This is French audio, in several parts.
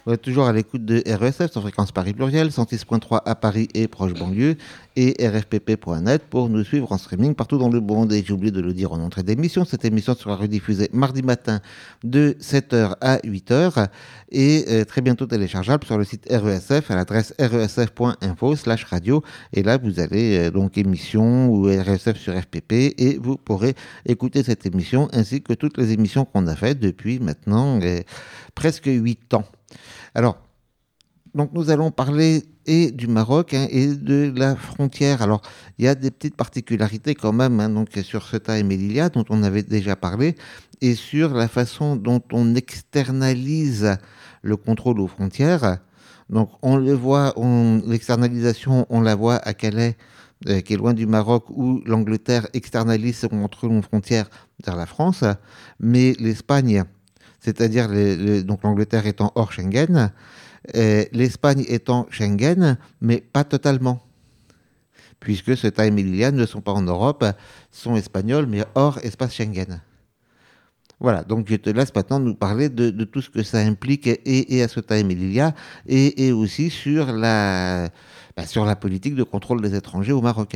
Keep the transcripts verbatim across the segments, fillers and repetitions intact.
Vous êtes toujours à l'écoute de R E S F, sur fréquence Paris pluriel, cent six point trois à Paris et proche banlieue, et R F P P point net pour nous suivre en streaming partout dans le monde. Et j'ai oublié de le dire en entrée d'émission, cette émission sera rediffusée mardi matin de sept heures à huit heures et euh, très bientôt téléchargeable sur le site R E S F à l'adresse r e s f point info slash radio. Et là, vous allez euh, donc émission ou R E S F sur F P P et vous pourrez écouter cette émission ainsi que toutes les émissions qu'on a faites depuis maintenant euh, presque huit ans. Alors, donc nous allons parler et du Maroc hein, et de la frontière. Alors, il y a des petites particularités quand même hein, donc sur Ceuta et Melilla dont on avait déjà parlé et sur la façon dont on externalise le contrôle aux frontières. Donc, on le voit, on, l'externalisation, on la voit à Calais, euh, qui est loin du Maroc, où l'Angleterre externalise son contrôle aux frontières vers la France, mais l'Espagne, c'est-à-dire les, les, donc l'Angleterre étant hors Schengen, euh, l'Espagne étant Schengen, mais pas totalement, puisque Ceuta et Melilla ne sont pas en Europe, sont espagnols, mais hors espace Schengen. Voilà, donc je te laisse maintenant nous parler de, de tout ce que ça implique et, et à Ceuta et Melilla, et, et aussi sur la, bah, sur la politique de contrôle des étrangers au Maroc.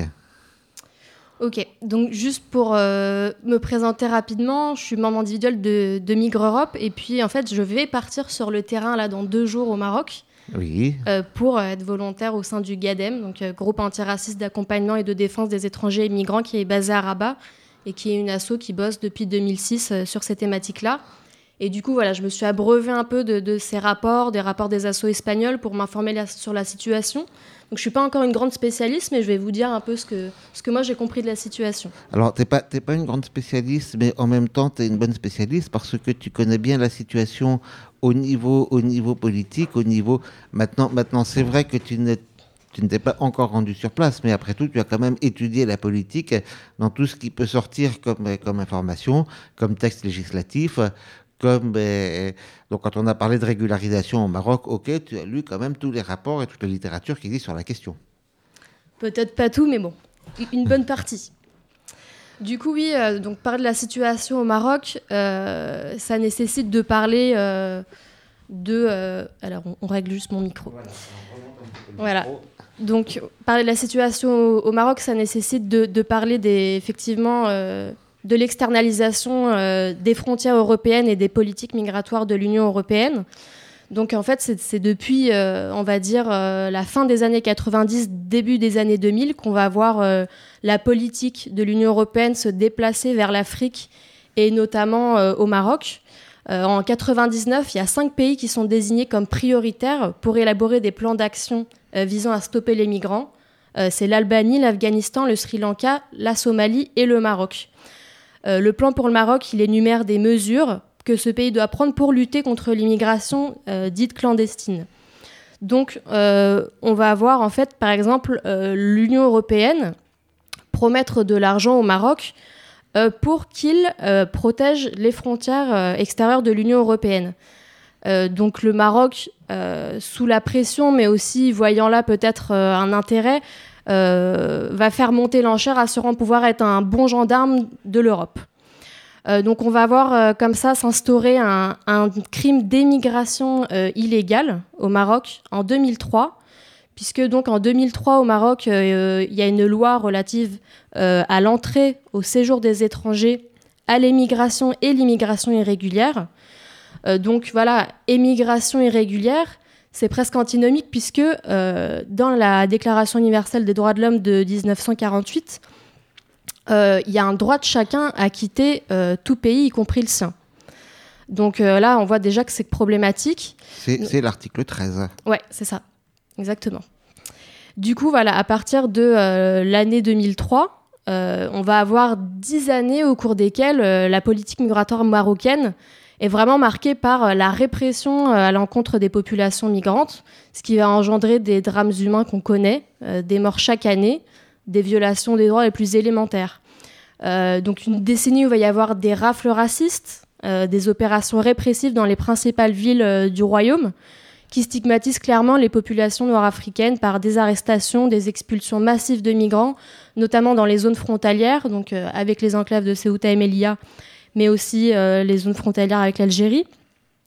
Ok, donc juste pour euh, me présenter rapidement, je suis membre individuel de, de Migre Europe et puis en fait je vais partir sur le terrain là dans deux jours au Maroc oui. euh, pour être volontaire au sein du GADEM, donc euh, groupe antiraciste d'accompagnement et de défense des étrangers et migrants qui est basé à Rabat et qui est une asso qui bosse depuis deux mille six euh, sur ces thématiques-là. Et du coup, voilà, je me suis abreuvée un peu de, de ces rapports, des rapports des assos espagnols pour m'informer la, sur la situation. Donc, je ne suis pas encore une grande spécialiste, mais je vais vous dire un peu ce que, ce que moi, j'ai compris de la situation. Alors, tu n'es pas, t'es pas une grande spécialiste, mais en même temps, tu es une bonne spécialiste parce que tu connais bien la situation au niveau, au niveau politique, au niveau... Maintenant, maintenant c'est vrai que tu ne, tu ne t'es pas encore rendu sur place, mais après tout, tu as quand même étudié la politique dans tout ce qui peut sortir comme, comme information, comme texte législatif, comme euh, donc quand on a parlé de régularisation au Maroc, ok, tu as lu quand même tous les rapports et toute la littérature qui existe sur la question. Peut-être pas tout, mais bon, une bonne partie. Du coup, oui, euh, donc parler de la situation au Maroc, euh, ça nécessite de parler euh, de... Euh, alors, on, on règle juste mon micro. Voilà. Voilà. Donc, parler de la situation au, au Maroc, ça nécessite de, de parler des, effectivement... Euh, de l'externalisation euh, des frontières européennes et des politiques migratoires de l'Union européenne. Donc en fait, c'est, c'est depuis, euh, on va dire, euh, la fin des années quatre-vingt-dix, début des années deux mille, qu'on va voir euh, la politique de l'Union européenne se déplacer vers l'Afrique et notamment euh, au Maroc. Euh, en quatre-vingt-dix-neuf, il y a cinq pays qui sont désignés comme prioritaires pour élaborer des plans d'action euh, visant à stopper les migrants. Euh, c'est l'Albanie, l'Afghanistan, le Sri Lanka, la Somalie et le Maroc. Euh, le plan pour le Maroc, il énumère des mesures que ce pays doit prendre pour lutter contre l'immigration euh, dite clandestine. Donc, euh, on va avoir, en fait, par exemple, euh, l'Union européenne promettre de l'argent au Maroc euh, pour qu'il euh, protège les frontières euh, extérieures de l'Union européenne. Euh, donc, le Maroc, euh, sous la pression, mais aussi voyant là peut-être euh, un intérêt, Euh, va faire monter l'enchère, assurant pouvoir être un bon gendarme de l'Europe. Euh, donc on va voir euh, comme ça s'instaurer un, un crime d'émigration euh, illégale au Maroc en deux mille trois, puisque donc en deux mille trois au Maroc, euh, il y a une loi relative euh, à l'entrée, au séjour des étrangers, à l'émigration et l'immigration irrégulière. Euh, donc voilà, émigration irrégulière, c'est presque antinomique puisque euh, dans la Déclaration universelle des droits de l'homme de dix-neuf cent quarante-huit, il euh, y a un droit de chacun à quitter euh, tout pays, y compris le sien. Donc euh, là, on voit déjà que c'est problématique. C'est, c'est l'article treize. Ouais, c'est ça, exactement. Du coup, voilà, à partir de euh, l'année deux mille trois, euh, on va avoir dix années au cours desquelles euh, la politique migratoire marocaine est vraiment marquée par la répression à l'encontre des populations migrantes, ce qui va engendrer des drames humains qu'on connaît, euh, des morts chaque année, des violations des droits les plus élémentaires. Euh, donc une décennie où il va y avoir des rafles racistes, euh, des opérations répressives dans les principales villes euh, du royaume, qui stigmatisent clairement les populations nord-africaines par des arrestations, des expulsions massives de migrants, notamment dans les zones frontalières, donc euh, avec les enclaves de Ceuta et Melilla, mais aussi euh, les zones frontalières avec l'Algérie.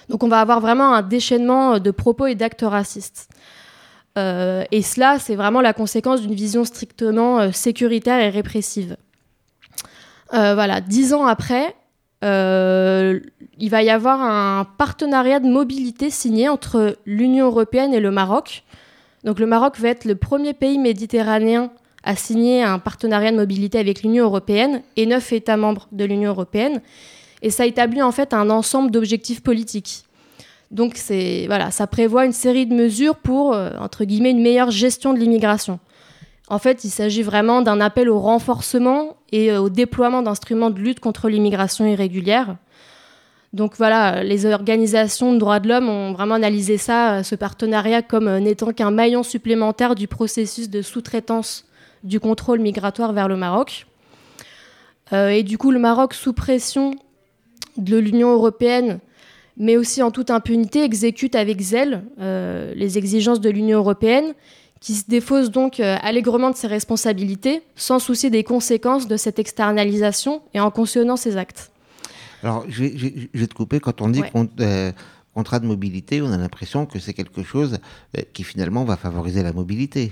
Donc on va avoir vraiment un déchaînement de propos et d'actes racistes. Euh, et cela, c'est vraiment la conséquence d'une vision strictement euh, sécuritaire et répressive. Euh, voilà, dix ans après, euh, il va y avoir un partenariat de mobilité signé entre l'Union européenne et le Maroc. Donc le Maroc va être le premier pays méditerranéen à signer un partenariat de mobilité avec l'Union européenne et neuf États membres de l'Union européenne. Et ça établit en fait un ensemble d'objectifs politiques. Donc c'est, voilà, ça prévoit une série de mesures pour, euh, entre guillemets, une meilleure gestion de l'immigration. En fait, il s'agit vraiment d'un appel au renforcement et euh, au déploiement d'instruments de lutte contre l'immigration irrégulière. Donc voilà, les organisations de droits de l'homme ont vraiment analysé ça, ce partenariat, comme euh, n'étant qu'un maillon supplémentaire du processus de sous-traitance du contrôle migratoire vers le Maroc. Euh, et du coup, le Maroc, sous pression de l'Union européenne, mais aussi en toute impunité, exécute avec zèle euh, les exigences de l'Union européenne, qui se défausse donc euh, allègrement de ses responsabilités, sans souci des conséquences de cette externalisation et en cautionnant ses actes. Alors, je vais, je vais te couper. Quand on dit Ouais. qu'on, euh, contrat de mobilité, on a l'impression que c'est quelque chose euh, qui finalement va favoriser la mobilité.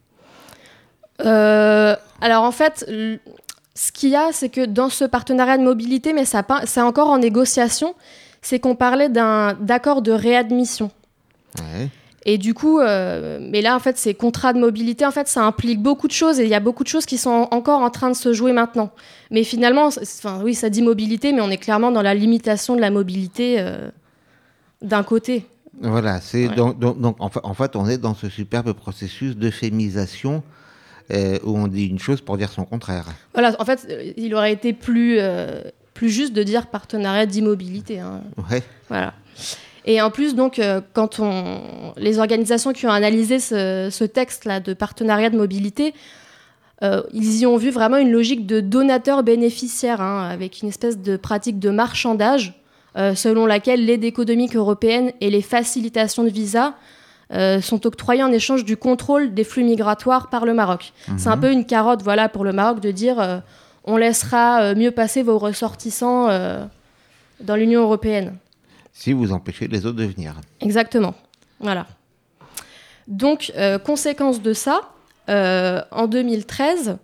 Euh, alors en fait, l- ce qu'il y a, c'est que dans ce partenariat de mobilité, mais ça, pa- c'est encore en négociation, c'est qu'on parlait d'un d'accord de réadmission. Ouais. Et du coup, euh, mais là, en fait, ces contrats de mobilité, en fait, ça implique beaucoup de choses et il y a beaucoup de choses qui sont encore en train de se jouer maintenant. Mais finalement, c'est- enfin, oui, ça dit mobilité, mais on est clairement dans la limitation de la mobilité euh, d'un côté. Voilà, c'est Ouais. donc, donc, donc, en, fa- en fait, on est dans ce superbe processus d'euphémisation euh, où on dit une chose pour dire son contraire. Voilà, en fait, euh, il aurait été plus, euh, plus juste de dire partenariat d'immobilité. Hein. Ouais. Voilà. Et en plus, donc, euh, quand on... les organisations qui ont analysé ce, ce texte-là de partenariat de mobilité, euh, ils y ont vu vraiment une logique de donateur-bénéficiaire, hein, avec une espèce de pratique de marchandage, euh, selon laquelle l'aide économique européenne et les facilitations de visa euh, sont octroyées en échange du contrôle des flux migratoires par le Maroc. Mhm. C'est un peu une carotte, voilà, pour le Maroc de dire euh, on laissera euh, mieux passer vos ressortissants euh, dans l'Union européenne. Si vous empêchez les autres de venir. Exactement. Voilà. Donc, euh, conséquence de ça, euh, en deux mille treize,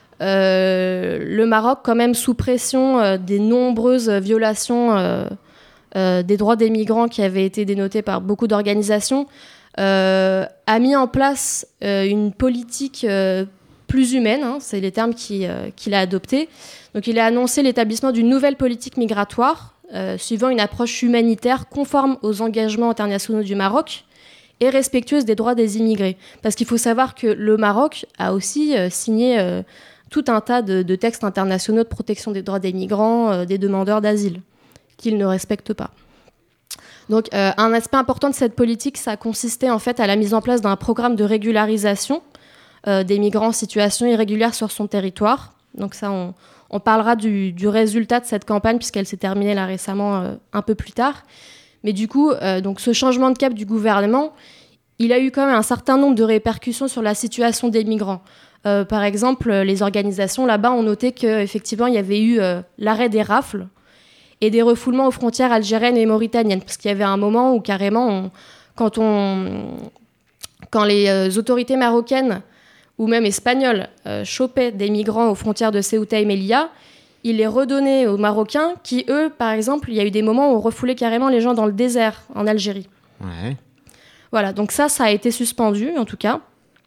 euh, le Maroc, quand même sous pression euh, des nombreuses violations euh, euh, des droits des migrants qui avaient été dénotées par beaucoup d'organisations, euh, a mis en place euh, une politique euh, plus humaine, hein, c'est les termes qui, euh, qu'il a adoptés. Donc, il a annoncé l'établissement d'une nouvelle politique migratoire, Euh, suivant une approche humanitaire conforme aux engagements internationaux du Maroc et respectueuse des droits des immigrés. Parce qu'il faut savoir que le Maroc a aussi euh, signé euh, tout un tas de, de textes internationaux de protection des droits des migrants, euh, des demandeurs d'asile, qu'il ne respecte pas. Donc euh, un aspect important de cette politique, ça consistait en fait à la mise en place d'un programme de régularisation euh, des migrants en situation irrégulière sur son territoire. Donc ça, on... On parlera du, du résultat de cette campagne puisqu'elle s'est terminée là récemment, euh, un peu plus tard. Mais du coup, euh, donc ce changement de cap du gouvernement, il a eu quand même un certain nombre de répercussions sur la situation des migrants. Euh, par exemple, les organisations là-bas ont noté qu'effectivement, il y avait eu euh, l'arrêt des rafles et des refoulements aux frontières algériennes et mauritaniennes. Parce qu'il y avait un moment où carrément, on, quand, on, quand les euh, autorités marocaines ou même espagnols, euh, chopaient des migrants aux frontières de Ceuta et Melilla, ils les redonnaient aux Marocains qui, eux, par exemple, il y a eu des moments où on refoulait carrément les gens dans le désert, en Algérie. Ouais. Voilà, donc ça, ça a été suspendu, en tout cas.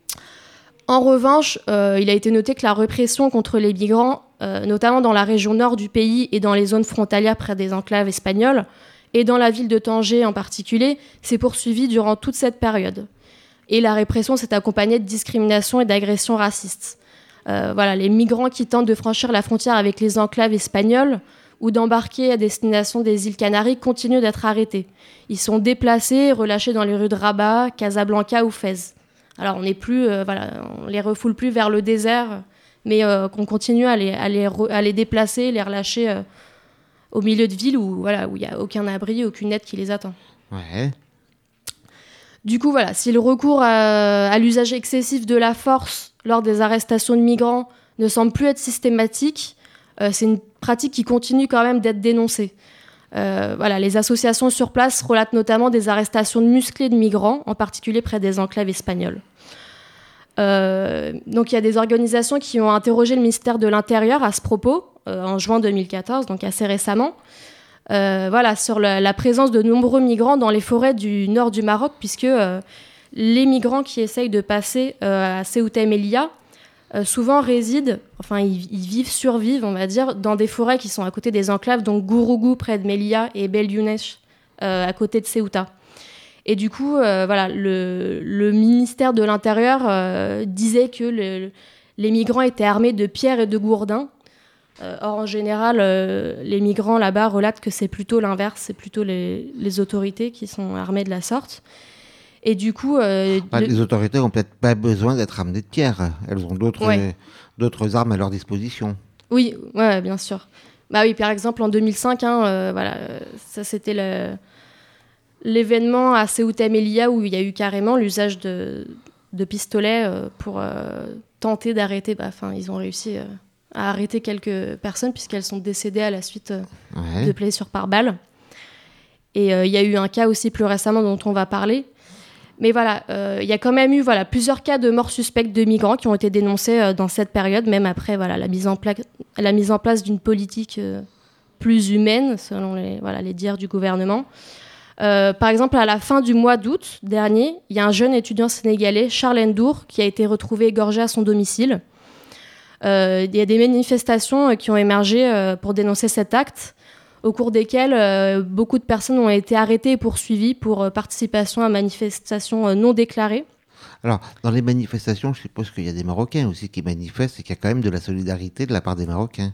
En revanche, euh, il a été noté que la répression contre les migrants, euh, notamment dans la région nord du pays et dans les zones frontalières près des enclaves espagnoles, et dans la ville de Tanger en particulier, s'est poursuivie durant toute cette période. Et la répression s'est accompagnée de discrimination et d'agressions racistes. Euh, voilà, les migrants qui tentent de franchir la frontière avec les enclaves espagnoles ou d'embarquer à destination des îles Canaries continuent d'être arrêtés. Ils sont déplacés et relâchés dans les rues de Rabat, Casablanca ou Fès. Alors on n'est plus, euh, voilà, on les refoule plus vers le désert, mais euh, qu'on continue à les, à les, re, à les déplacer, les relâcher euh, au milieu de villes où voilà, où il n'y a aucun abri, aucune aide qui les attend. Ouais. Du coup, voilà, si le recours à, à l'usage excessif de la force lors des arrestations de migrants ne semble plus être systématique, euh, c'est une pratique qui continue quand même d'être dénoncée. Euh, voilà, les associations sur place relatent notamment des arrestations musclées de migrants, en particulier près des enclaves espagnoles. Euh, donc il y a des organisations qui ont interrogé le ministère de l'Intérieur à ce propos, euh, en juin deux mille quatorze, donc assez récemment, euh, voilà, sur la, la présence de nombreux migrants dans les forêts du nord du Maroc, puisque euh, les migrants qui essayent de passer euh, à Ceuta et Melilla euh, souvent résident, enfin ils, ils vivent, survivent, on va dire, dans des forêts qui sont à côté des enclaves, donc Gourougou près de Melilla et Bel Younesh euh, à côté de Ceuta. Et du coup, euh, voilà, le, le ministère de l'Intérieur euh, disait que le, les migrants étaient armés de pierres et de gourdins. Euh, or, en général, euh, les migrants là-bas relatent que c'est plutôt l'inverse, c'est plutôt les, les autorités qui sont armées de la sorte. Et du coup... Euh, enfin, le... Les autorités n'ont peut-être pas besoin d'être armées de pierres. Elles ont d'autres, ouais. euh, d'autres armes à leur disposition. Oui, ouais, bien sûr. Bah oui, par exemple, en deux mille cinq, hein, euh, voilà, ça c'était le... l'événement à Ceuta et Melilla où il y a eu carrément l'usage de, de pistolets euh, pour euh, tenter d'arrêter. Bah, enfin, ils ont réussi euh, à arrêter quelques personnes puisqu'elles sont décédées à la suite euh, ouais. de blessures par balle. Et il euh, y a eu un cas aussi plus récemment dont on va parler. Mais voilà, il euh, y a quand même eu voilà, plusieurs cas de morts suspectes de migrants qui ont été dénoncés euh, dans cette période, même après voilà, la, mise en pla- la mise en place d'une politique euh, plus humaine, selon les, voilà, les dires du gouvernement. Euh, par exemple, à la fin du mois d'août dernier, il y a un jeune étudiant sénégalais, Charles Ndour, qui a été retrouvé égorgé à son domicile. Euh, il y a des manifestations euh, qui ont émergé euh, pour dénoncer cet acte, au cours desquelles euh, beaucoup de personnes ont été arrêtées et poursuivies pour euh, participation à manifestations euh, non déclarées. Alors, dans les manifestations, je suppose qu'il y a des Marocains aussi qui manifestent et qu'il y a quand même de la solidarité de la part des Marocains.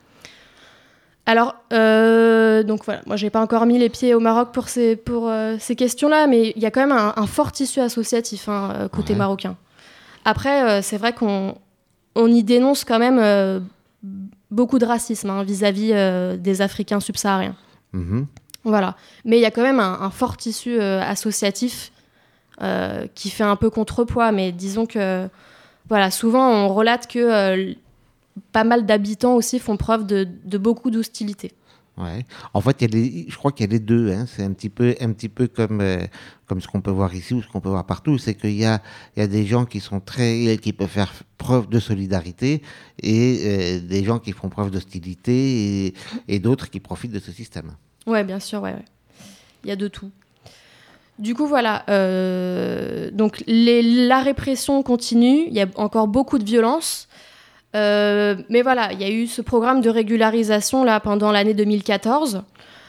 Alors, euh, donc voilà, moi j'ai pas encore mis les pieds au Maroc pour ces, pour, euh, ces questions-là, mais il y a quand même un, un fort tissu associatif hein, côté ouais. marocain. Après, euh, c'est vrai qu'on on y dénonce quand même euh, beaucoup de racisme hein, vis-à-vis euh, des Africains subsahariens. Mmh. Voilà. Mais il y a quand même un, un fort tissu euh, associatif euh, qui fait un peu contrepoids, mais disons que voilà, souvent on relate que euh, pas mal d'habitants aussi font preuve de, de beaucoup d'hostilité. Ouais. En fait, il y a les, je crois qu'il y a les deux. Hein. C'est un petit peu, un petit peu comme, euh, comme ce qu'on peut voir ici ou ce qu'on peut voir partout. C'est qu'il y a, il y a des gens qui sont très, qui peuvent faire preuve de solidarité et euh, des gens qui font preuve d'hostilité et, et d'autres qui profitent de ce système. Ouais, bien sûr, ouais, ouais. Il y a de tout. Du coup, voilà. Euh, donc, les, la répression continue. Il y a encore beaucoup de violence. Euh, mais voilà, il y a eu ce programme de régularisation là, pendant l'année deux mille quatorze.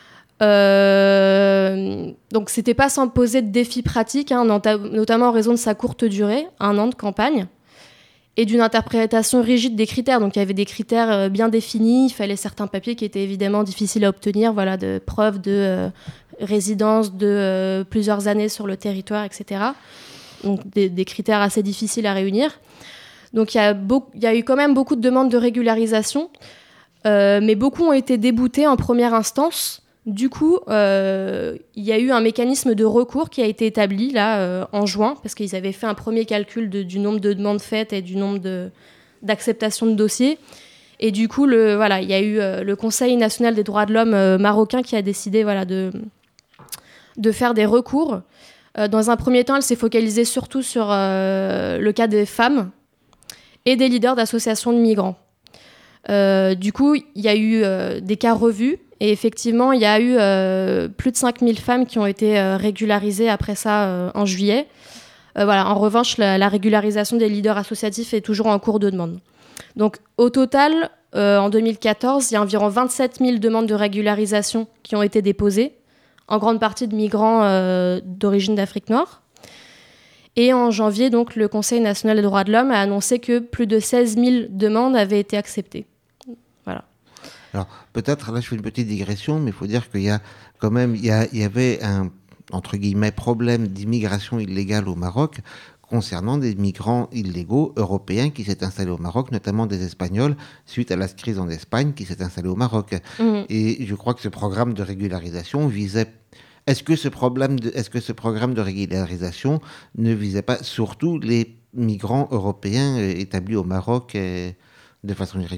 Euh, donc, c'était pas sans poser de défis pratiques, hein, notamment en raison de sa courte durée, un an de campagne, et d'une interprétation rigide des critères. Donc, il y avait des critères bien définis. Il fallait certains papiers qui étaient évidemment difficiles à obtenir, voilà, de preuves de euh, résidence de euh, plusieurs années sur le territoire, et cetera. Donc, des, des critères assez difficiles à réunir. Donc, il y a beau- il y a eu quand même beaucoup de demandes de régularisation, euh, mais beaucoup ont été déboutés en première instance. Du coup, euh, il y a eu un mécanisme de recours qui a été établi là, euh, en juin, parce qu'ils avaient fait un premier calcul de, du nombre de demandes faites et du nombre de, d'acceptations de dossiers. Et du coup, le, voilà, il y a eu euh, le Conseil national des droits de l'homme euh, marocain qui a décidé voilà, de, de faire des recours. Euh, dans un premier temps, elle s'est focalisée surtout sur euh, le cas des femmes et des leaders d'associations de migrants. Euh, du coup, il y a eu euh, des cas revus, et effectivement, il y a eu euh, plus de cinq mille femmes qui ont été euh, régularisées après ça euh, en juillet. Euh, voilà. En revanche, la, la régularisation des leaders associatifs est toujours en cours de demande. Donc, au total, euh, en deux mille quatorze, il y a environ vingt-sept mille demandes de régularisation qui ont été déposées, en grande partie de migrants euh, d'origine d'Afrique noire. Et en janvier, donc, le Conseil national des droits de l'homme a annoncé que plus de seize mille demandes avaient été acceptées. Voilà. Alors, peut-être, là, je fais une petite digression, mais il faut dire qu'il y a quand même, il y, a, il y avait un, entre guillemets, problème d'immigration illégale au Maroc concernant des migrants illégaux européens qui s'étaient installés au Maroc, notamment des Espagnols, suite à la crise en Espagne qui s'est installée au Maroc. Mmh. Et je crois que ce programme de régularisation visait... Est-ce que ce problème de, est-ce que ce programme de régularisation ne visait pas surtout les migrants européens établis au Maroc de façon irrégulière ?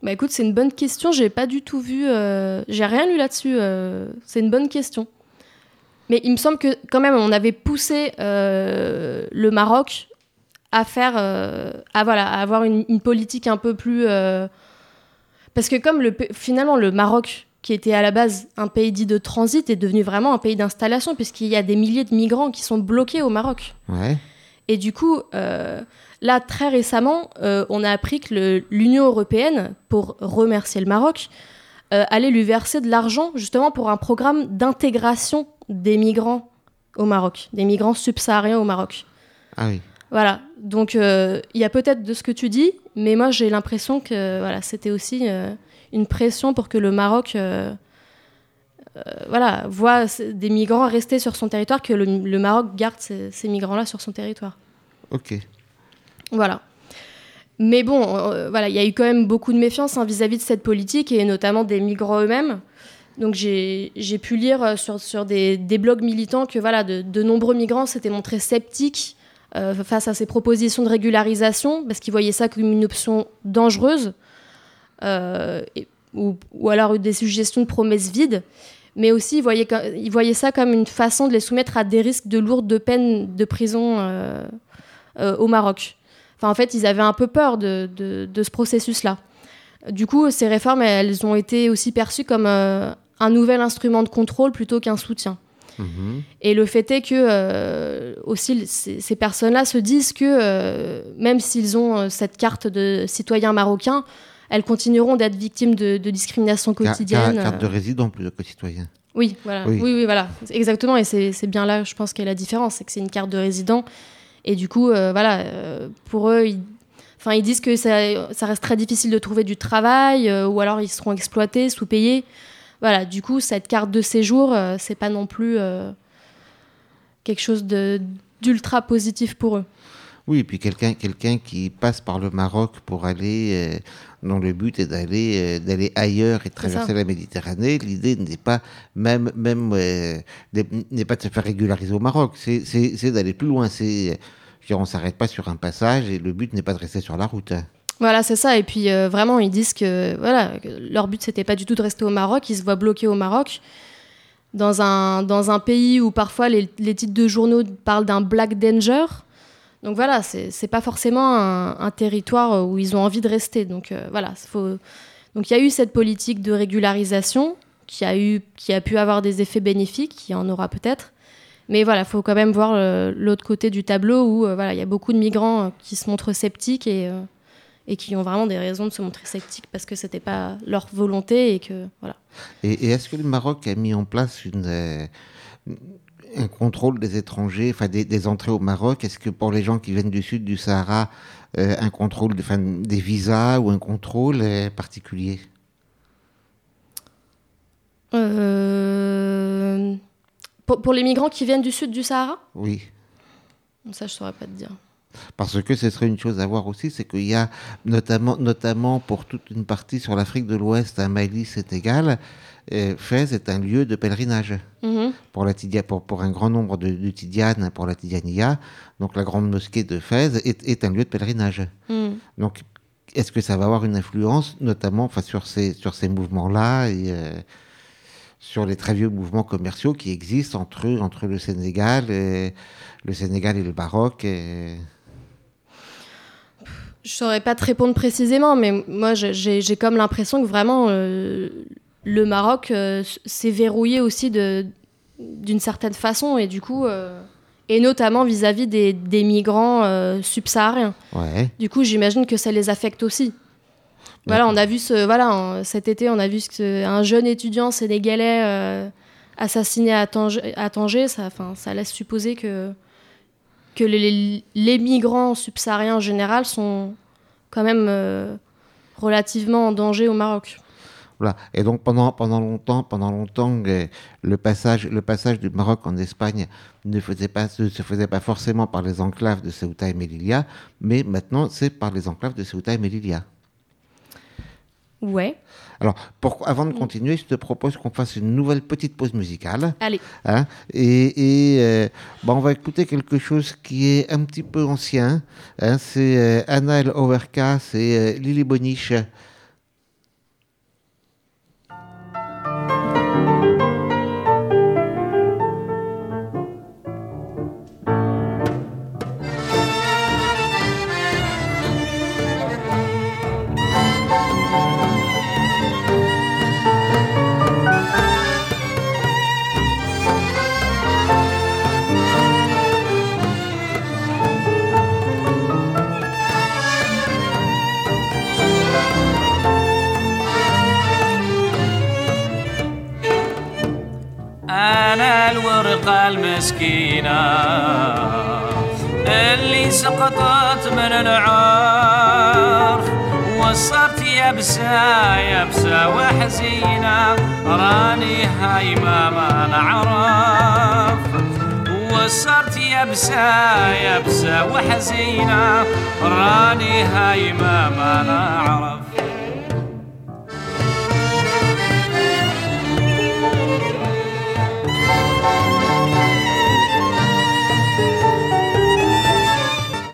Bah écoute, c'est une bonne question. J'ai pas du tout vu. Euh... J'ai rien lu là-dessus. Euh... C'est une bonne question. Mais il me semble que quand même, on avait poussé euh, le Maroc à faire, euh, à voilà, à avoir une, une politique un peu plus. Euh... Parce que comme le, finalement le Maroc, qui était à la base un pays dit de transit, est devenu vraiment un pays d'installation, puisqu'il y a des milliers de migrants qui sont bloqués au Maroc. Ouais. Et du coup, euh, là, très récemment, euh, on a appris que le, l'Union européenne, pour remercier le Maroc, euh, allait lui verser de l'argent justement pour un programme d'intégration des migrants au Maroc, des migrants subsahariens au Maroc. Ah oui. Voilà, donc il euh, y a peut-être de ce que tu dis, mais moi j'ai l'impression que voilà, c'était aussi euh, une pression pour que le Maroc euh, euh, voilà, voit des migrants rester sur son territoire, que le, le Maroc garde ces, ces migrants-là sur son territoire. Ok. Voilà. Mais bon, euh, voilà, il y a eu quand même beaucoup de méfiance hein, vis-à-vis de cette politique, et notamment des migrants eux-mêmes. Donc j'ai, j'ai pu lire sur, sur des, des blogs militants que voilà, de, de nombreux migrants s'étaient montrés sceptiques euh, face à ces propositions de régularisation, parce qu'ils voyaient ça comme une option dangereuse, euh, et, ou, ou alors des suggestions de promesses vides, mais aussi ils voyaient, ils voyaient ça comme une façon de les soumettre à des risques de lourdes peines de prison euh, euh, au Maroc. Enfin, en fait, ils avaient un peu peur de, de, de ce processus-là. Du coup, ces réformes, elles ont été aussi perçues comme euh, un nouvel instrument de contrôle plutôt qu'un soutien. Mmh. Et le fait est que euh, aussi ces, ces personnes-là se disent que euh, même s'ils ont euh, cette carte de citoyen marocain, elles continueront d'être victimes de, de discrimination quotidienne. Car, car, carte de résident plutôt que citoyen. Oui, voilà. Oui. oui, oui, voilà, exactement. Et c'est, c'est bien là, je pense, qu'est la différence, c'est que c'est une carte de résident. Et du coup, euh, voilà, euh, pour eux, ils, enfin, ils disent que ça, ça reste très difficile de trouver du travail, euh, ou alors ils seront exploités, sous-payés. Voilà, du coup, cette carte de séjour, euh, c'est pas non plus euh, quelque chose de, d'ultra positif pour eux. Oui, et puis quelqu'un, quelqu'un qui passe par le Maroc pour aller, euh, dont le but est d'aller, euh, d'aller ailleurs et de traverser la Méditerranée, l'idée n'est pas, même, même, euh, n'est pas de se faire régulariser au Maroc, c'est, c'est, c'est d'aller plus loin. C'est, on ne s'arrête pas sur un passage et le but n'est pas de rester sur la route. Voilà, c'est ça. Et puis euh, vraiment, ils disent que, voilà, que leur but, c'était pas du tout de rester au Maroc. Ils se voient bloqués au Maroc, dans un, dans un pays où parfois les, les titres de journaux parlent d'un Black Danger. Donc voilà, c'est, c'est pas forcément un, un territoire où ils ont envie de rester. Donc euh, voilà, faut... Donc il y a eu cette politique de régularisation qui a, eu, qui a pu avoir des effets bénéfiques, qui en aura peut-être. Mais voilà, il faut quand même voir le, l'autre côté du tableau où euh, voilà, y a beaucoup de migrants euh, qui se montrent sceptiques et, euh, et qui ont vraiment des raisons de se montrer sceptiques parce que c'était pas leur volonté et que voilà. Et, et est-ce que le Maroc a mis en place une... Euh... un contrôle des étrangers, enfin des, des entrées au Maroc? Est-ce que pour les gens qui viennent du sud du Sahara, euh, un contrôle de, enfin, des visas ou un contrôle euh, particulier? euh... pour, pour les migrants qui viennent du sud du Sahara? Oui. Ça, je ne saurais pas te dire. Parce que ce serait une chose à voir aussi, c'est qu'il y a notamment, notamment pour toute une partie sur l'Afrique de l'Ouest, un Mali, Sénégal, euh, Fès est un lieu de pèlerinage mm-hmm. pour, la Tidia, pour, pour un grand nombre de, de Tidianes, pour la Tidiania. Donc la grande mosquée de Fès est, est un lieu de pèlerinage. Mm. Donc est-ce que ça va avoir une influence, notamment enfin, sur, ces, sur ces mouvements-là et euh, sur les très vieux mouvements commerciaux qui existent entre, entre le Sénégal et, le Sénégal et le Maroc et... Je ne saurais pas te répondre précisément, mais moi, j'ai, j'ai comme l'impression que vraiment, euh, le Maroc euh, s'est verrouillé aussi de, d'une certaine façon, et du coup, euh, et notamment vis-à-vis des, des migrants euh, subsahariens. Ouais. Du coup, j'imagine que ça les affecte aussi. Voilà, on a vu ce, voilà, cet été, on a vu ce, un jeune étudiant sénégalais euh, assassiné à Tanger, à Tanger. Ça, ça laisse supposer que... que les, les migrants subsahariens en général sont quand même euh, relativement en danger au Maroc. Voilà. Et donc pendant, pendant longtemps, pendant longtemps le, passage, le passage du Maroc en Espagne ne, faisait pas, ne se faisait pas forcément par les enclaves de Ceuta et Melilla, mais maintenant c'est par les enclaves de Ceuta et Melilla. Ouais. Alors, pour, avant de continuer, je te propose qu'on fasse une nouvelle petite pause musicale. Allez. Hein, et et euh, bah on va écouter quelque chose qui est un petit peu ancien. Hein, c'est euh, Anna El Owerka, c'est euh, Lily Boniche. تلقى المسكينة اللي سقطت من العرف وصرت يبسة يبسة وحزينة راني هايمة ما نعرف وصرت يبسة يبسة وحزينة راني هايمة ما نعرف